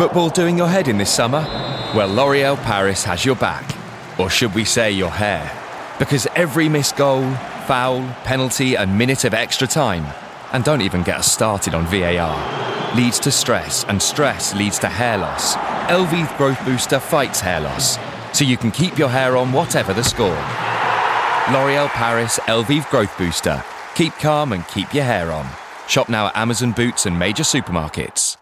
Football doing your head in this summer? Well, L'Oréal Paris has your back. Or should we say your hair? Because every missed goal, foul, penalty and minute of extra time, and don't even get us started on VAR, leads to stress, and stress leads to hair loss. Elvive Growth Booster fights hair loss, so you can keep your hair on whatever the score. L'Oréal Paris Elvive Growth Booster. Keep calm and keep your hair on. Shop now at Amazon, Boots and major supermarkets.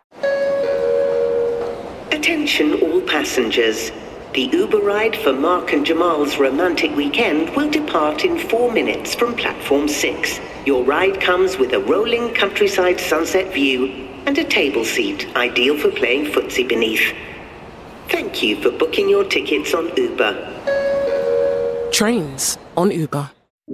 Attention all passengers. The Uber ride for Mark and Jamal's romantic weekend will depart in 4 minutes from platform 6. Your ride comes with a rolling countryside sunset view and a table seat ideal for playing footsie beneath. Thank you for booking your tickets on Uber. Trains on Uber.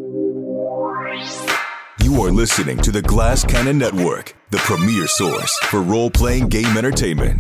You are listening to the Glass Cannon Network, the premier source for role-playing game entertainment.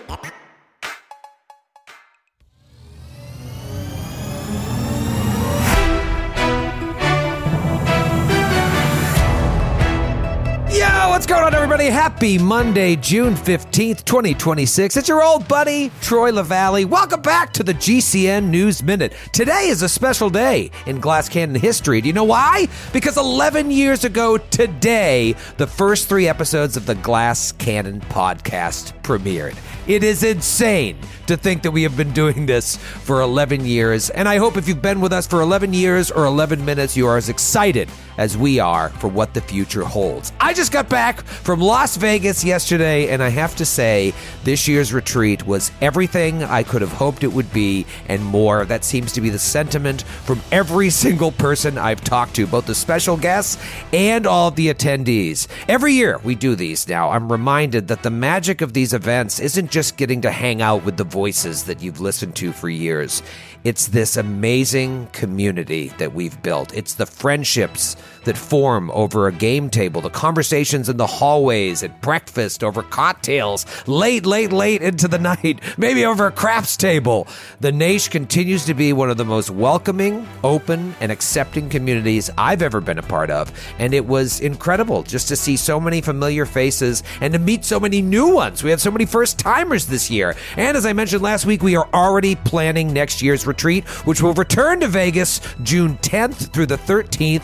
What's going on, everybody? Happy Monday, June 15th, 2026. It's your old buddy, Troy LaValle. Welcome back to the GCN News Minute. Today is a special day in Glass Cannon history. Do you know why? Because 11 years ago today, the first 3 episodes of the Glass Cannon podcast premiered. It is insane to think that we have been doing this for 11 years. And I hope if you've been with us for 11 years or 11 minutes, you are as excited as we are for what the future holds. I just got back from Las Vegas yesterday, and I have to say, this year's retreat was everything I could have hoped it would be and more. That seems to be the sentiment from every single person I've talked to, both the special guests and all of the attendees. Every year we do these now. I'm reminded that the magic of these events isn't just getting to hang out with the voices that you've listened to for years. It's this amazing community that we've built. It's the friendships that form over a game table, the conversations in the hallways, at breakfast, over cocktails, late into the night, maybe over a craps table. The Naish continues to be one of the most welcoming, open, and accepting communities I've ever been a part of, and it was incredible just to see so many familiar faces and to meet so many new ones. We had so many first-timers this year, and as I mentioned last week, we are already planning next year's retreat, which will return to Vegas June 10th through the 13th,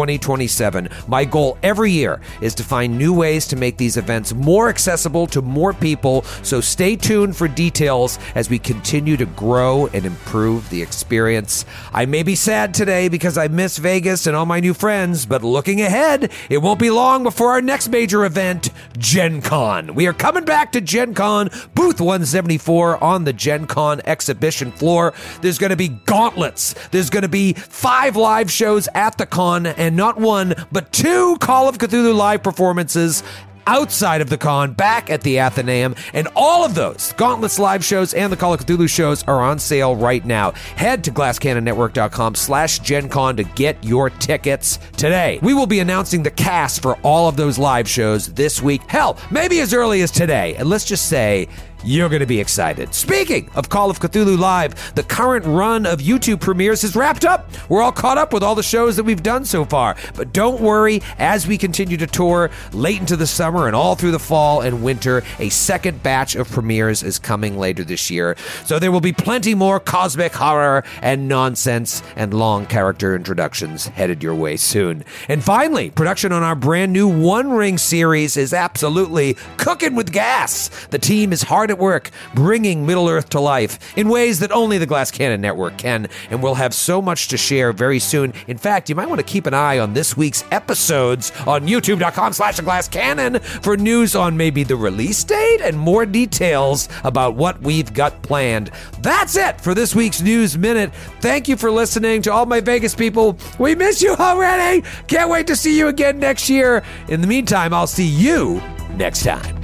2027. My goal every year is to find new ways to make these events more accessible to more people, so stay tuned for details as we continue to grow and improve the experience. I may be sad today because I miss Vegas and all my new friends, but looking ahead, it won't be long before our next major event, Gen Con. We are coming back to Gen Con, booth 174 on the Gen Con exhibition floor. There's going to be gauntlets. There's going to be 5 live shows at the con, and not 1, but 2 Call of Cthulhu live performances outside of the con, back at the Athenaeum, and all of those Gauntlets live shows and the Call of Cthulhu shows are on sale right now. Head to glasscannonnetwork.com/GenCon to get your tickets today. We will be announcing the cast for all of those live shows this week. Hell, maybe as early as today. And let's just say, you're going to be excited. Speaking of Call of Cthulhu Live, the current run of YouTube premieres is wrapped up. We're all caught up with all the shows that we've done so far. But don't worry, as we continue to tour late into the summer and all through the fall and winter, a second batch of premieres is coming later this year. So there will be plenty more cosmic horror and nonsense and long character introductions headed your way soon. And finally, production on our brand new One Ring series is absolutely cooking with gas. The team is hard at work bringing Middle-earth to life in ways that only the Glass Cannon Network can, and we'll have so much to share very soon. In fact, you might want to keep an eye on this week's episodes on youtube.com/theglasscannon for news on maybe the release date and more details about what we've got planned. That's it for this week's News Minute. Thank you for listening. To all my Vegas people, we miss you already. Can't wait to see you again next year. In the meantime, I'll see you next time.